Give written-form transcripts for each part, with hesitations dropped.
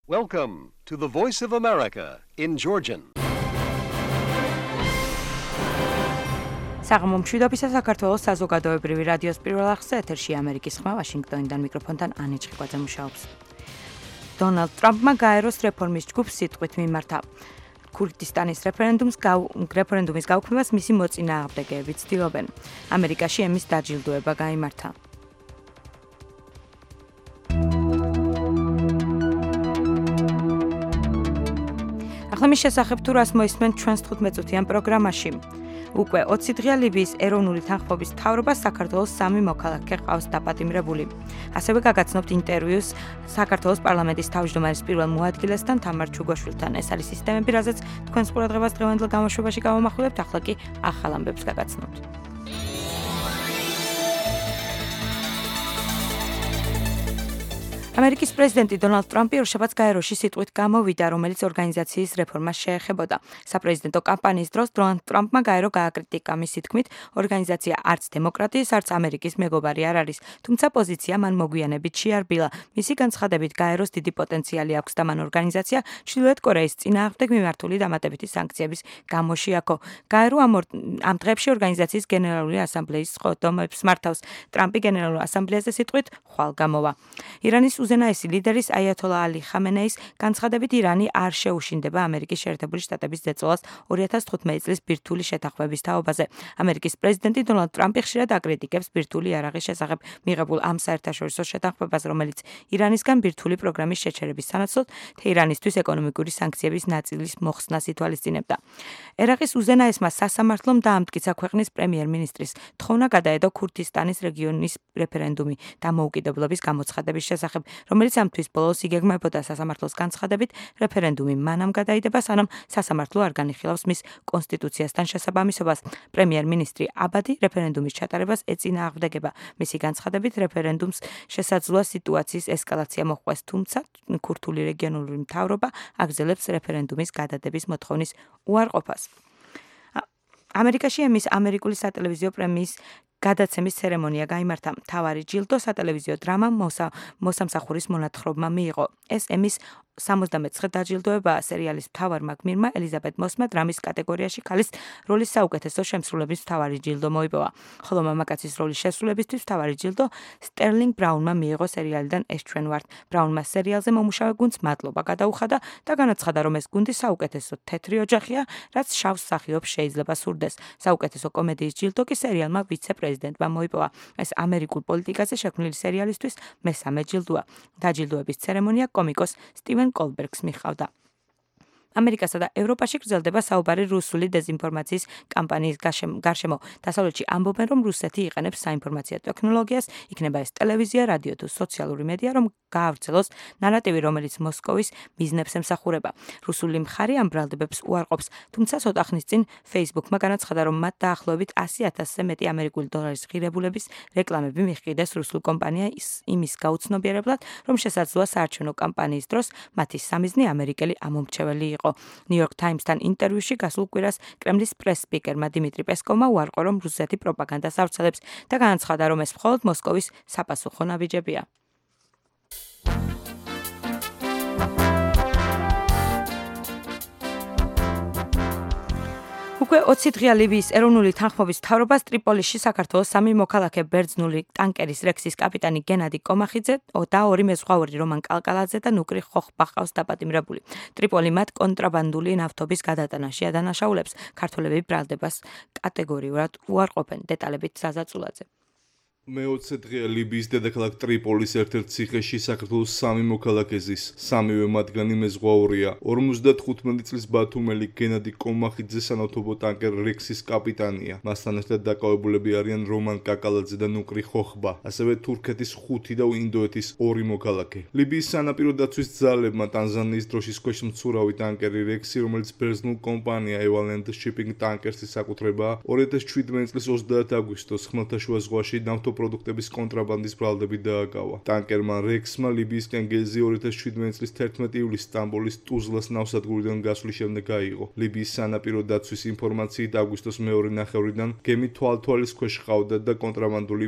Welcome to the Voice of America in Georgian. საღამო მშვიდობისა საქართველოს საზოგადოებრივი რადიოს პირველ ახსნა ეთერში ამერიკის ხმა ვაშინგტონიდან მიკროფონთან ანი ჭიყვაძე მუშაობს. დონალდ ტრამპმა გაეროს რეფორმის ჯგუფს სიტყვით მიმართა. ქურდისტანის რეფერენდუმის გაუქმებას მისი მოწინააღმდეგეები ცდილობენ. ამერიკაში ემის დაჯილდოება გაიმართა. ახლა შესახებ თუ რას მოისმენთ ჩვენს 15-წუთიან პროგრამაში. უკვე 20 დღეა ლიბიის ეროვნული თანხმობის მთავრობას საქართველოს 3 მოქალაქე ყავს დაპატიმრებული. ასევე გაგაცნობთ ინტერვიუს საქართველოს პარლამენტის თავმჯდომარის პირველ მოადგილესთან თამარ ჩუგოშვილთან. ეს არის სისტემები, რაზეც თქვენს ყურადღებას დღევანდელ გამოშვებაში გავამახვილებთ, ახლა კი ახალ ამბებს გაგაცნობთ. ამერიკის პრეზიდენტი დონალდ ტრამპი ორშაბათს გაეროში სიტყვით გამოვიდა, რომელიც ორგანიზაციის რეფორმას შეეხებოდა. საპრეზიდენტო კამპანიის დროს დონალდ ტრამპმა გაერო გააკრიტიკა მისი თქმით, ორგანიზაცია არც დემოკრატიის, არც ამერიკის მეგობარი არ არის, თუმცა პოზიცია მან მოგვიანებით შეარბილა. მისი განცხადებით გაეროს დიდი პოტენციალი აქვს და მან ორგანიზაცია ჩრდილოეთ კორეის წინააღმდეგ მიმართული დამატებითი სანქციების გამო შეაქო. გაერო ამ დღეებში ორგანიზაციის გენერალური ასამბლეის სხდომებს მართავს. ტრამპი გენერალურ ასამბლეაზე სიტყვით ხვალ გამოვა. ირანის უზენაესი ლიდერის აიათოლა ალი ხამენეის განცხადებით ირანი არ შეუშინდება ამერიკის შეერთებული შტატების ზეწოლას 2015 წლის ბირთვული შეთანხმების თაობაზე. ამერიკის პრეზიდენტი დონალდ ტრამპი ხშირად აკრიტიკებს ბირთვული იარაღის შესახებ მიღებულ ამ საერთაშორისო შეთანხმებას, რომელიც ირანისგან ბირთვული პროგრამის შეჩერების სანაცვლოდ თეირანისთვის ეკონომიკური სანქციების ნაწილის მოხსნას ითვალისწინებდა. ერაყის უზენაესმა სასამართლომ დაამტკიცა ქვეყნის პრემიერ-მინისტრის თხოვნა გადაედო ქურდისტანის რეგიონის რეფერენდუმი დამოუკიდებლობის გამოცხადების შესახებ, რომელიც ამ თვის ბოლოს იგეგმებოდა. სასამართლოს განცხადებით, რეფერენდუმი მანამ გადაიდება, სანამ სასამართლო არ განიხილავს მის კონსტიტუციასთან შესაბამისობას. პრემიერ-მინისტრი აბადი რეფერენდუმის ჩატარებას ეწინააღმდეგება. მისი განცხადებით, რეფერენდუმს შესაძლოა სიტუაციის ესკალაცია მოჰყვეს, თუმცა ქურთული რეგიონული მთავრობა აგრძელებს რეფერენდუმის გადადების მოთხოვნის უარყოფას. ამერიკაში ემის ამერიკული სატელევიზიო პრემიის გადაცემის ცერემონია გაიმართა. მთავარი ჯილდო სატელევიზიო დრამა მოსამსახურის მონათხრობმა მიიღო. ეს ემის 79 დაჯილდოებაა. სერიალის მთავარმა გმირმა ელიზაბეთ მოსმა დრამის კატეგორიაში ქალის როლის საუკეთესო შემსრულების მთავარი ჯილდო მოიპოვა, ხოლო მამაკაცის როლის შესრულებისთვის მთავარი ჯილდო სტერლინგ ბრაუნმა მიიღო სერიალიდან ეს ჩვენ ვართ. ბრაუნმა სერიალზე მომუშავე გუნდს მადლობა გადაუხადა და განაცხადა, რომ ეს გუნდი საუკეთესო თეთრი ოჯახია, რაც შავს მსახიობს შეიძლება სურდეს. საუკეთესო კომედიის ჯილდო კი სერიალმა ვიცე-პრეზიდენტმა მოიპოვა. ეს ამერიკულ პოლიტიკაზე შექმნილი სერიალისთვის მესამე ჯილდოა. დაჯილდოების ცერემონია კომიკოს სტივენ კოლბერგს მიჰყავდა. ამერიკასა და ევროპაში გრძელდება საუბარი რუსული დეზინფორმაციის კამპანიის გარშემო. დასავლეთში ამბობენ, რომ რუსეთი იყენებს საინფორმაციო ტექნოლოგიას, იქნება ეს ტელევიზია, რადიო თუ სოციალური მედია, რომ გაავრცელოს ნარატივი, რომელიც მოსკოვის მიზნებს ემსახურება. რუსული მხარე ამ ბრალდებებს უარყოფს, თუმცა ცოტა ხნის წინ Facebook-მა განაცხადა, რომ მათ დაახლოებით 100,000-ზე მეტი ამერიკული დოლარის ღირებულების რეკლამები მიჰყიდეს რუსულ კომპანიას იმის გაუცნობიერებლად, რომ შესაძლოა საარჩევნო კამპანიის დროს მათი სამიზნე ამერიკელი ამომრჩეველი იყო. ნიუ-იორკ ტაიმსთან ინტერვიუში გასულ კვირას კრემლის პრეს-სპიკერმა დიმიტრი პესკოვმა უარყო, რომ რუსეთი პროპაგანდას ავრცელებს და განაცხადა, რომ ეს მხოლოდ მოსკოვის საპასუხო ნაბიჯებია. უკვე 20 დღეა ლიბიის ეროვნული თანხმობის მთავრობას ტრიპოლიში საქართველოს 3 მოქალაქე ბერძნული ტანკერის რექსის კაპიტანი გენადი კომახიძე და 2 მეზღვაური რომან კალკალაძე და ნუკრი ხოხბა ყავს დაპატიმრებული. ტრიპოლი მათ კონტრაბანდული ნავთობის გადატანაში ადანაშაულებს. ქართველები ბრალდებას კატეგორიულად უარყოფენ. დეტალებით საზაწულაძე. მე 20 დღეა ლიბიის დედაქალაქ ტრიპოლის ერთ-ერთ ციხეში საქართველოს 3 მოქალაქეზის, 3-ვე მათგანი მეზღვაურია. 55 წლის ბათუმელი გენადი კომახიძე სანავთობო ტანკერ რექსის კაპიტანია. მასთან ერთად დაკავებულები არიან რომან კაკალაძე და ნუკრი ხოხბა, ასევე თურქეთის 5 და ინდოეთის 2 მოქალაქე. ლიბიის სანაპირო დაცვის ძალებმა ტანზანიის დროშის ქვეშ მცურავი ტანკერი რექსი, რომელიც ბერძნულ კომპანია Evalent Shipping Tankers-ის საკუთრებაა, 2017 წლის 30 აგვისტოს ხმელთაშუა ზღვაში ნავთობ ნავთობპროდუქტების კონტრაბანდის ბრალდები დააკავა. ტანკერმა რექსმა ლიბიისკენ გეზი 2017 წლის 11 ივლისს სტამბოლის ტუზლას ნავსადგურიდან გასვლის შემდეგ გაიღო. ლიბიის სანაპირო დაცვის ინფორმაციით აგვისტოს მეორე ნახევრიდან გემი თვალთვალის ქვეშ ყავდა და კონტრაბანდული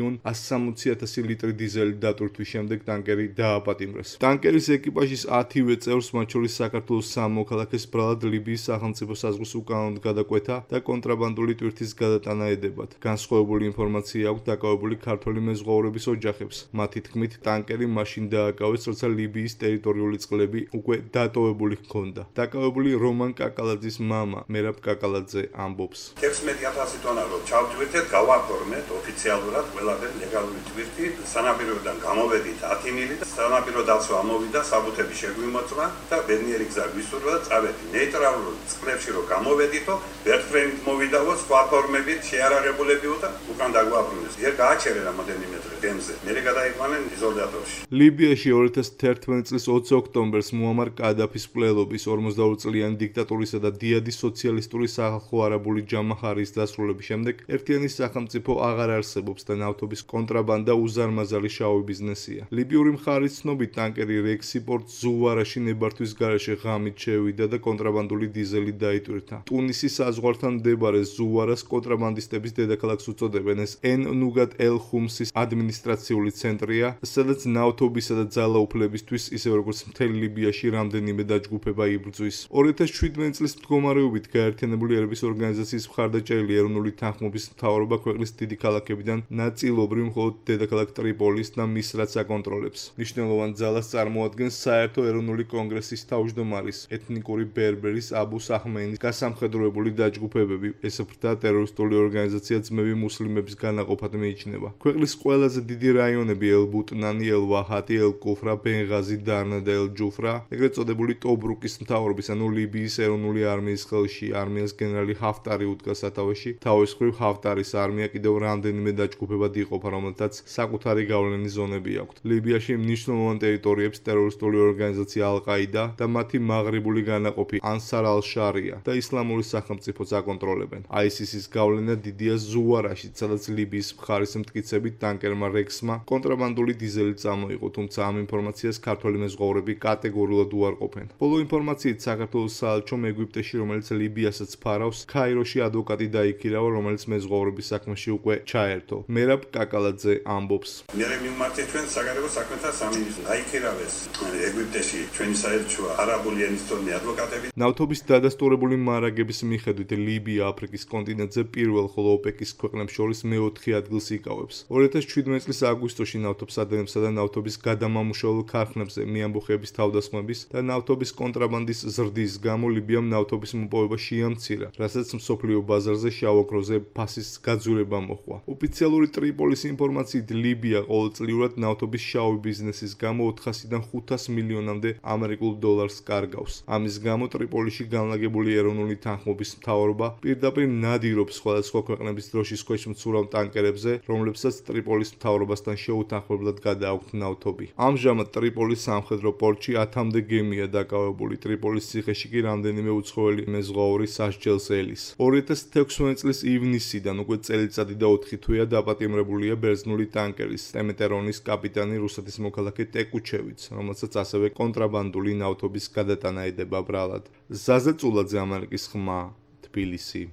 1,160,000 ლიტრი დიზელი დატვირთვის შემდეგ ტანკერი დააპატიმრეს. ტანკერის ეკიპაჟის 10-ვე წევრს, მათ შორის საქართველოს სამოქალაქეს ბრალად ლიბიის სახელმწიფო საზღვრის უკანონოდ გადაკვეთა და კონტრაბანდული ტვირთის გადატანა ედებათ. განსხვავებული ინფორმაცია აქვს დაკავებული ქართველი მეზღვაურების ოჯახებს. მათი თქმით, ტანკერი მაშინ დააკავეს, როცა ლიბიის ტერიტორიული წყლები უკვე დატოვებული ჰქონდა. დაკავებული რომან კაკალაძის მამა, მერაბ კაკალაძე ამბობს. 11,000 ტონა რო ჩავთვირთეთ, გავაფორმეთ ოფიციალურად ყველაფერი ლეგალური თვირთი, სანაპიროდან გამოვედით 10 მილი და სანაპირო დაცვა ამოვიდა, საბუთები შეგვიმოწმა და ბედნიერი გზა გვისურვა და წავედი ნეიტრალურ წყლებში რო გამოვედითო, ვერტფრენით მოვიდავო, სხვა ფორმებით შეარაღებულებიო და უკან დაგვაბრუნეს. იერ გააჩერე რამოდენიმე დღე გემზე. მერე გადაიყვანენ იზოლატორში. ლიბიაში 2011 წლის 20 ოქტომბერს მუამარ კადაფის მკვლელობის 42 წლიანი დიქტატურისა და დიადის სოციალისტური სახალხო არაბული ჯამაჰარის დასრულების შემდეგ ერთიანი სახელმწიფო აღარ არსებობს და ნავთობის კონტრაბანდა უზარმაზარი შავი ბიზნესია. ლიბიური მხარის ცნობით ტანკერი რექსი პორტ ზუვარაში ნებართვის გარეშე ღამით შევიდა და კონტრაბანდული დიზელი დაიტვირთა. ტუნისის საზღვართან მდებარე ზუვარას კონტრაბანდისტების დედაქალაქს უწოდებენ. ეს ენ-ნუგატ ელ-ხუმსის ადმინისტრაციული ცენტრია, სადაც ნავთობისა და ძალაუფლებისთვის, ისევე როგორც მთელ ლიბიაში რამდენიმე დაჯგუფება იბრძვის. 2017 წლის მდგომარეობით გაერთიანებული ერების ორგანიზაციის მხარდაჭერილი ეროვნული თანხმობის მთავრობა ქვეყნის დიდი ქალაქებიდან ნაწილობრივ მხოლოდ დედაქალაქ ტრიპოლის და მისრატს აკონტროლებს. მნიშვნელოვან ძალას წარმოადგენს საერთო ეროვნული კონგრესის თავმჯდომარის, ეთნიკური ბერბერის აბუს აჰმენის გასამხედროებული დაჯგუფებები. ეს ბრდა ტერორისტული ორგანიზაცია ძმები მუსლიმების განაყოფად მიიჩნევა. ქვეყნის ყველაზე დიდი რაიონები ელ-ბუტნანი, ელ-ვაჰატი, ელ-კუფრა, ბენღაზი, დარნა და ელ-ჯუფრა, ეგრეთ წოდებული ტობრუკის მთავრობის, ანუ ლიბიის ეროვნული არმიის ხელში, არმიას გენერალი ჰაფტარი უდგას სათავეში. თავის მხრივ ჰაფტარის არმია კიდევ რამდენიმე დაჯგუფებად იყოფა, რომელთაც საკუთარი გავლენის ზონები აქვთ. ლიბიაში მნიშვნელოვან ტერიტორიებს ტერორისტული ორგანიზაცია ალ-ყაიდა და მათი მაღრიბული განაყოფი ანსარ ალ-შარია და ისლამური სახელმწიფოც აკონტროლებენ. ISIS-ის გავლენა დიდია ზუვარაში, სადაც ლიბიის მხარის მტკიცებით ტანკერმა რექსმა კონტრაბანდული დიზელი წამოიღო, თუმცა ამ ინფორმაციას ქართველი მეზღვაურები კატეგორიულად უარყოფენ. ბოლო ინფორმაციით საქართველოს საელჩომ ეგვიპტეში, რომელიც ლიბიასაც ფარავს, ქაიროში ადვოკატი დაიქირავა, რომელიც მეზღვაურების საქმეში უკვე ჩაერთო. მერაბ კაკალაძე ამბობს. მერე მიმართეთ ჩვენ საგარეო საქმეთა სამინისტროს. დაიქირავეს ეგვიპტეში ჩვენი საელჩო არაბული ენის თორმე ადვოკატები. ნავთობის დადასტურებული მარაგების მიხედვით ლიბია აფრიკის კონტინენტზე პირველ, ხოლო ოპეკის ქვეყნებს შორის მეოთხე ადგილს იკავებს. 2017 წლის აგვისტოში ნავთობსადენებსა და ნავთობის გადამამუშავებელ ქარხნებზე მეამბოხეების თავდასხმების და ნავთობის კონტრაბანდის ზრდის გამო ლიბიამ ნავთობის მოპოვება შეამცირა, რასაც მსოფლიო ბაზარზე შავ ოქროზე ფასის გაძვირება მოჰყვა. ოფიციალური ტრიპოლის ინფორმაციით ლიბია ყოველწლიურად ნავთობის შავი ბიზნესის გამო 400-დან 500 მილიონამდე ამერიკულ დოლარს კარგავს. ამის გამო ტრიპოლიში განლაგებული ეროვნული თანხმობის მთავრობა პირდაპირ ნადირობს სხვადასხვა ქვეყნების დროშის ქვეშ მცურავ ტანკერებზე, რომლებსაც ტრიპოლის მთავრობასთან შეუთანხმებლად გადააქვთ ნავთობი. ამჟამად ტრიპოლის სამხედრო პორტში 10-მდე გემია დაკავებული. ტრიპოლის ციხეში კი რამდენიმე უცხოელი მეზღვაური სასჯელს ელის. 2016 წლის ივნისიდან უკვე წელიწადი და 4 თვეა დაპატიმრებულია ბერძნული ტანკერის ტემეტერონის კაპიტანი რუსეთის მოქალაქე ტეკუჩევიც, რომელსაც ასევე კონტრაბანდული ნავთობის გადატანა ედება ბრალად. ზაზა წულაძე, ამერიკის ხმა, თბილისი.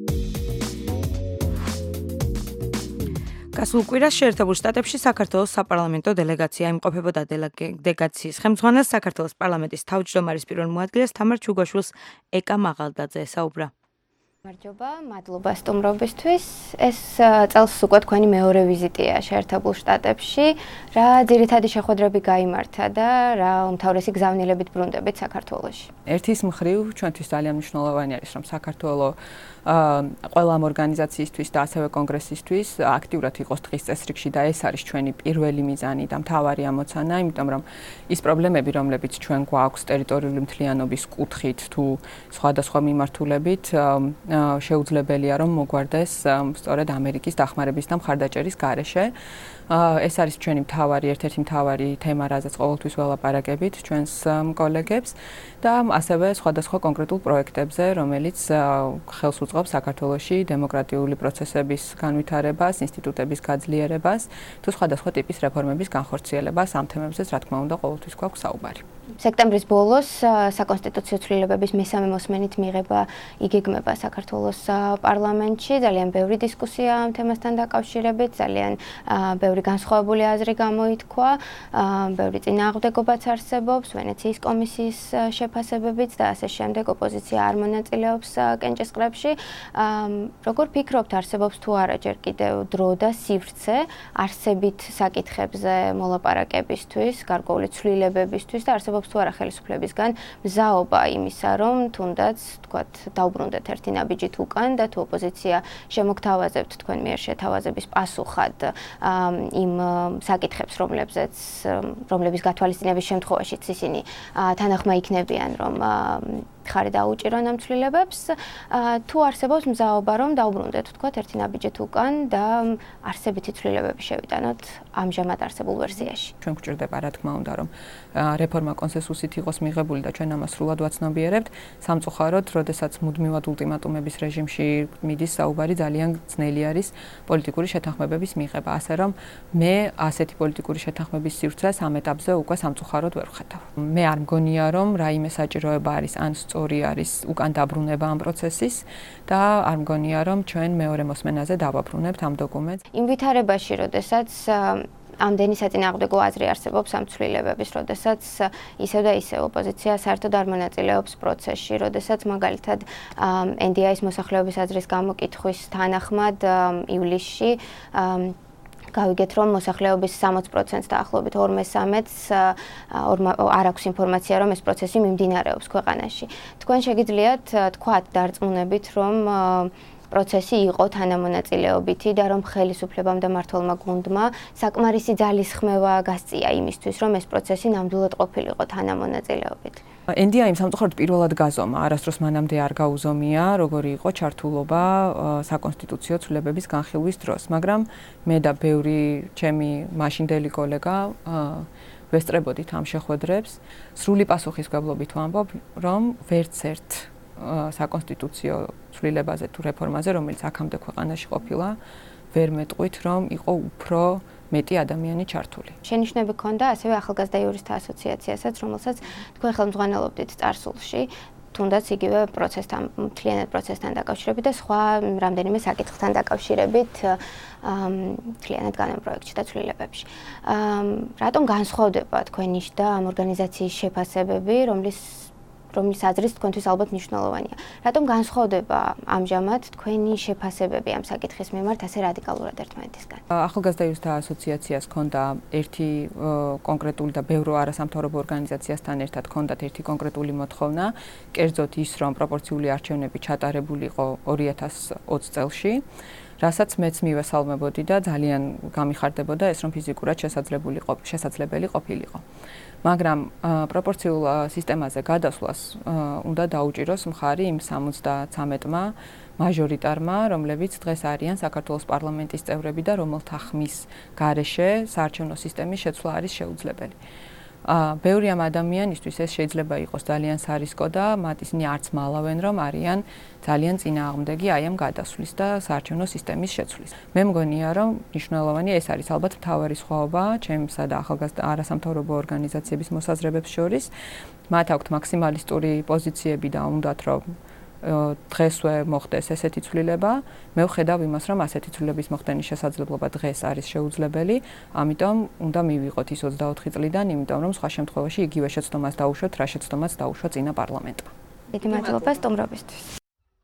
გასულ კვირას შეერთებულ შტატებში საქართველოს საპარლამენტო დელეგაცია იმყოფებოდა. დელეგაციის ხელმძღვანელს საქართველოს პარლამენტის თავმჯდომარის პირველ მოადგილეს თამარ ჩუგაშვილს ეკა მაღალდაძე საუბრა. მადლობა, მადლობა სტუმრობისთვის. ეს წელს უკვე თქვენი მეორე ვიზიტია შეერთებულ შტატებში. რა ძირითადი შეხვედრები გაიმართა და რა უმთავრესი გზავნილებით ბრუნდებით საქართველოში? ერთის მხრივ ჩვენთვის ძალიან მნიშვნელოვანი არის, რომ საქართველოს ყველა ამ ორგანიზაციისთვის და ასევე კონგრესისთვის აქტიურად იყოს დღის წესრიგში და ეს არის ჩვენი პირველი მიზანი და მთავარი ამოცანა, იმიტომ რომ ის პრობლემები, რომლებიც ჩვენ გვაქვს ტერიტორიული მთლიანობის კუთხით თუ სხვადასხვა მიმართულებით, შეუძლებელია რომ მოგვარდეს სწორედ ამერიკის დახმარების და მხარდაჭერის გარეშე. ეს არის ჩვენი ერთ-ერთი მთავარი თემა, რაზეც ყოველთვის ველაპარაკებით ჩვენს კოლეგებს და ასევე სხვადასხვა კონკრეტულ პროექტებზე, რომელიც ხელს უწყობს საქართველოში დემოკრატიული პროცესების განვითარებას, ინსტიტუტების გაძლიერებას, თუ სხვადასხვა ტიპის რეფორმების განხორციელებას. ამ თემებზეც, რა თქმა უნდა, ყოველთვის გვაქვს საუბარი. სექტემბრის ბოლოს საკონსტიტუციო ცვლილებების მესამე მოსმენით მიღება იგეგმება საქართველოს პარლამენტში. ძალიან ბევრი დისკუსია ამ თემასთან დაკავშირებით, ძალიან ბევრი განსხვავებული აზრი გამოითქვა, ბევრი წინააღმდეგობაც არსებობს, ვენეციის კომისიის შეფასებებით და ასე შემდეგ. ოპოზიცია არ მონაწილეობს კენჭისყრებში. როგორ ფიქრობთ, არსებობს თუ არა ჯერ კიდევ დრო და სივრცე არსებით საკითხებზე მოლაპარაკებისთვის, გარკვეული ცვლილებებისთვის და არსებობს თუ არა ხელისუფლებისგან მზაობა იმისა, რომ თუნდაც თქვათ დაუბრუნდეთ ერთი ნაბიჯით უკან და თუ ოპოზიცია შემოგთავაზებთ თქვენ მიერ შეთავაზების პასუხად იმ საკითხებს, რომლების გათვალისწინების შემთხვევაშიც ისინი თანახმა იქნებიან, რომ ხარი დაუჭირონ ამ ცვლილებებს, თუ არსებობს მზაობა, რომ დაუბრუნდეთ თქვათ ერთი ნაბიჯით უკან და არსებითი ცვლილებები შევიტანოთ ამჟამად არსებულ ვერსიაში. ჩვენ გვჭირდება, რა თქმა უნდა, რომ რეფორმა კონსენსუსით იყოს მიღებული და ჩვენ ამას სრულად ვაცნობიერებთ. სამწუხაროდ, როდესაც მუდმივად ულტიმატუმების რეჟიმში მიდის საუბარი, ძალიან ძნელი არის პოლიტიკური შეთანხმებების მიღება, ასე რომ მე ასეთი პოლიტიკური შეთანხმების სივრცეს ამ ეტაპზე უკვე სამწუხაროდ ვერ ვხედავ. მე არ მგონია, რომ რაიმე საჭიროება არის ან სწორი არის უკან დაბრუნება ამ პროცესის და არ მგონია, რომ ჩვენ მეორე მოსმენაზე დავაბრუნებთ ამ დოკუმენტს. იმ ვითარებაში, როდესაც ამდენი საწინააღმდეგო აზრი არსებობს ამ ცვლილებების, როდესაც ისევ და ისევ ოპოზიცია საერთოდ არ მონაწილეობს პროცესში, როდესაც მაგალითად NDI-ის მოსახლეობის აზრის გამოკითხვის თანახმად ივლისში გავიგეთ, რომ მოსახლეობის 60%-ს დაახლოებით 2/3-ს არ აქვს ინფორმაცია, რომ ეს პროცესი მიმდინარეობს ქვეყანაში. თქვენ შეგიძლიათ თქვათ დარწმუნებით, რომ პროცესი იყო თანამონაწილეობითი და რომ ხელისუფლებამ და მმართველმა გუნდმა საკმარისი ძალისხმევა გასწია იმისთვის, რომ ეს პროცესი ნამდვილად ყოფილიყო თანამონაწილეობით. NDI-მ სამწუხაროდ პირველად გაზომა, არასდროს მანამდე არ გაუზომია, როგორი იყო ჩართულობა საკონსტიტუციო ცვლილებების განხილვის დროს, მაგრამ მე და ბევრი ჩემი მაშინდელი კოლეგა ვესწრებოდით ამ შეხვედრებს, სრული პასუხისმგებლობით ვამბობ, რომ ვერც ერთ საკონსტიტუციო ცვლილებაზე თუ რეფორმაზე, რომელიც აქამდე ქვეყანაში ყოფილა, ვერ მეტყვით, რომ იყო უფრო მეტი ადამიანი ჩართული. შენიშვნები ჰქონდა ასევე ახალგაზრდა იურისტთა ასოციაციასაც, რომელსაც თქვენ ხელმძღვანელობდით წარსულში, თუნდაც იგივე პროცესთან, მთლიანად პროცესთან დაკავშირებით და სხვა რამდენიმე საკითხთან დაკავშირებით მთლიანად განამ პროექტში და ცვლილებებში. რატომ განსხვავდება თქვენი და ამ ორგანიზაციის შეფასებები, რომლის აზრით თქვენთვის ალბათ მნიშვნელოვანია. რატომ განსხვავდება ამჟამად თქვენი შეფასებები ამ საკითხის მიმართ ასე რადიკალურად ერთმანეთისგან? ახალგაზრდა იურისტთა ასოციაციას ჰქონდა ერთი კონკრეტული და ბევრ არასამთავრობო ორგანიზაციასთან ერთად ჰქონდათ ერთი კონკრეტული მოთხოვნა, კერძოდ ის, რომ პროპორციული არჩევნები ჩატარებულიყო 2020 წელში, რასაც მეც მივესალმებოდი და ძალიან გამიხარდებოდა ეს, რომ ფიზიკურად შესაძლებელი ყოფილიყო. მაგრამ პროპორციულ სისტემაზე გადასვლას უნდა დაუჭიროს მხარი იმ 73-მა მაჟორიტარმა, რომლებიც დღეს არიან საქართველოს პარლამენტის წევრები და რომელთა ხმის გარეშე საარჩევნო სისტემის შეცვლა არის შეუძლებელი. ბევრი ამ ადამიანისთვის ეს შეიძლება იყოს ძალიან სარისკო და მათ ისინი არც მალავენ, რომ არიან ძალიან წინააღმდეგი აი ამ გადასვლის და საარჩევნო სისტემის შეცვლის. მე მგონია, რომ მნიშვნელოვანია, ეს არის ალბათ მთავარი სხვაობა ჩემსა და ახალგაზრდა არასამთავრობო ორგანიზაციების მოსაზრებებს შორის. მათ აქვთ მაქსიმალისტური პოზიციები და უნდათ, რომ დღესვე მოხდეს ესეთი ცვლილება. მე ვხედავ იმას, რომ ასეთი ცვლილების მოხდენის შესაძლებლობა დღეს არის შეუძლებელი, ამიტომ უნდა მივიღოთ ის 24 წლიდან, იმიტომ რომ სხვა შემთხვევაში იგივე შეცდომას დაუშვათ, რა შეცდომაც დაუშვა წინა პარლამენტმა. დიდი მადლობა სტუმრობისთვის.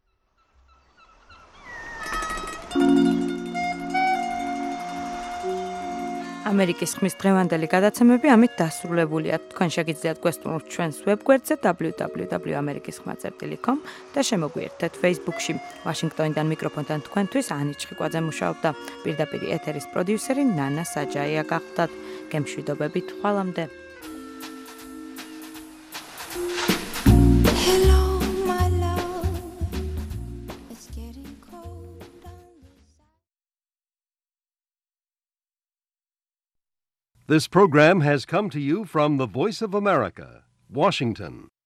ამერიკის ხმის დღევანდელი გადაცემები ამით დასრულებულია. თქვენ შეგიძლიათ გვესტუმროთ ჩვენს ვებგვერდზე www.amerikiskhma.com და შემოგვიერთდეთ Facebook-ში. ვაშინგტონიდან მიკროფონთან თქვენთვის ანი ჩხიკვაძე მუშაობდა. პირდაპირ ეთერის პროდიუსერი ნანა საჯაია გახლდათ. გემშვიდობებით ხვალამდე. This program has come to you from the Voice of America, Washington.